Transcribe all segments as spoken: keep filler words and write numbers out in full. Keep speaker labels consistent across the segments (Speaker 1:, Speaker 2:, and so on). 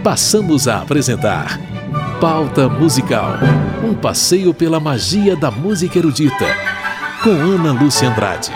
Speaker 1: passamos a apresentar Pauta Musical, um passeio pela magia da música erudita, com Ana Lúcia Andrade.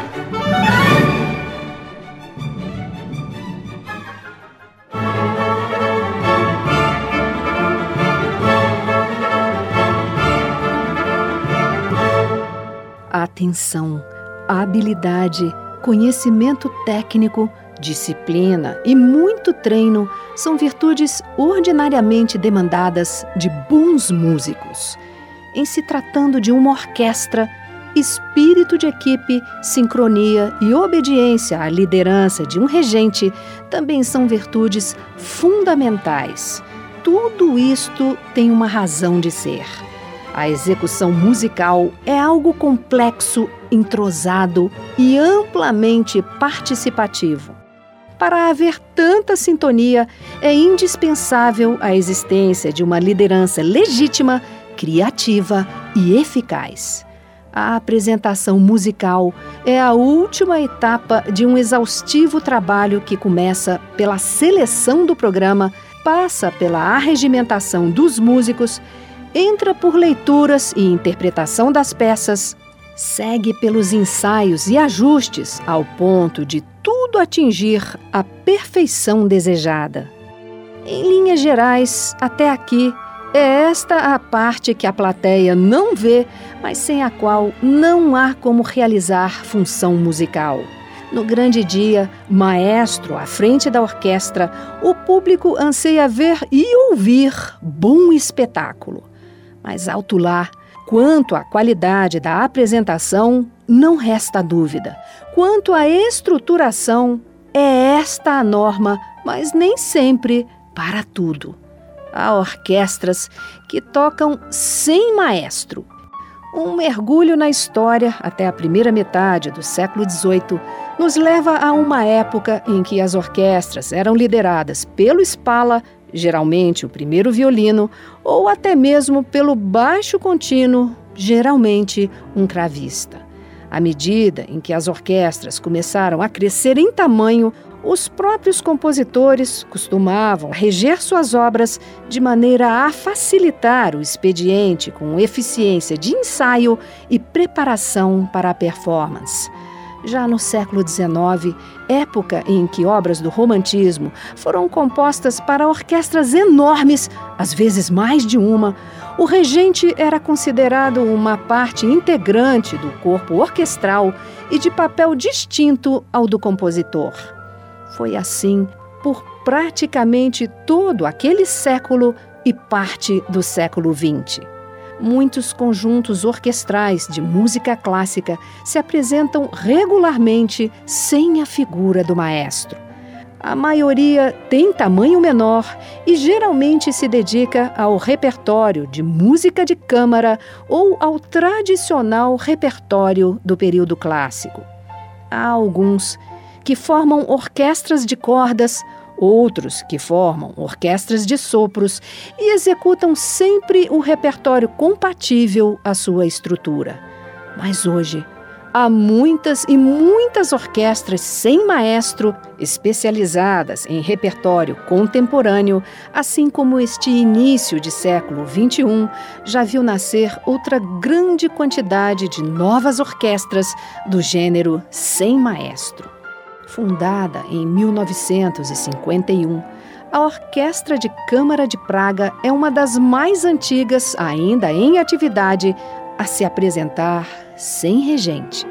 Speaker 2: Atenção, habilidade, conhecimento técnico, disciplina e muito treino são virtudes ordinariamente demandadas de bons músicos. Em se tratando de uma orquestra, espírito de equipe, sincronia e obediência à liderança de um regente também são virtudes fundamentais. Tudo isto tem uma razão de ser. A execução musical é algo complexo, entrosado e amplamente participativo. Para haver tanta sintonia, é indispensável a existência de uma liderança legítima, criativa e eficaz. A apresentação musical é a última etapa de um exaustivo trabalho que começa pela seleção do programa, passa pela arregimentação dos músicos, entra por leituras e interpretação das peças, segue pelos ensaios e ajustes ao ponto de tudo atingir a perfeição desejada. Em linhas gerais, até aqui, é esta a parte que a plateia não vê, mas sem a qual não há como realizar função musical. No grande dia, maestro à frente da orquestra, o público anseia ver e ouvir bom espetáculo. Mas alto lá, quanto à qualidade da apresentação, não resta dúvida. Quanto à estruturação, é esta a norma, mas nem sempre para tudo. Há orquestras que tocam sem maestro. Um mergulho na história, até a primeira metade do século dezoito, nos leva a uma época em que as orquestras eram lideradas pelo Spala, geralmente o primeiro violino, ou até mesmo pelo baixo contínuo, geralmente um cravista. À medida em que as orquestras começaram a crescer em tamanho, os próprios compositores costumavam reger suas obras de maneira a facilitar o expediente com eficiência de ensaio e preparação para a performance. Já no século dezenove, época em que obras do romantismo foram compostas para orquestras enormes, às vezes mais de uma, o regente era considerado uma parte integrante do corpo orquestral e de papel distinto ao do compositor. Foi assim por praticamente todo aquele século e parte do século vinte. Muitos conjuntos orquestrais de música clássica se apresentam regularmente sem a figura do maestro. A maioria tem tamanho menor e geralmente se dedica ao repertório de música de câmara ou ao tradicional repertório do período clássico. Há alguns que formam orquestras de cordas, outros que formam orquestras de sopros e executam sempre um repertório compatível à sua estrutura. Mas hoje, há muitas e muitas orquestras sem maestro, especializadas em repertório contemporâneo, assim como este início de século vinte e um já viu nascer outra grande quantidade de novas orquestras do gênero sem maestro. Fundada em mil novecentos e cinquenta e um, a Orquestra de Câmara de Praga é uma das mais antigas, ainda em atividade, a se apresentar sem regente.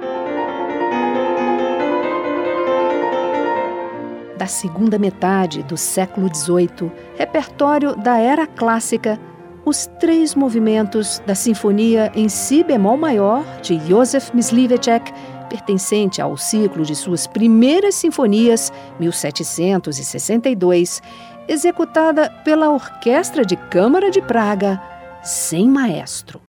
Speaker 2: Da segunda metade do século dezoito, repertório da era clássica, os três movimentos da Sinfonia em Si bemol maior, de Józef Mysliveček, pertencente ao ciclo de suas primeiras sinfonias, mil setecentos e sessenta e dois, executada pela Orquestra de Câmara de Praga, sem maestro.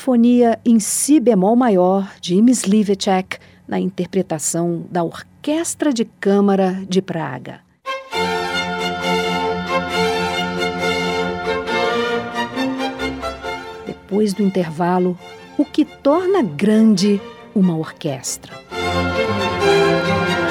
Speaker 2: Sinfonia em Si bemol maior de Mysliwecek, na interpretação da Orquestra de Câmara de Praga. Depois do intervalo, o que torna grande uma orquestra.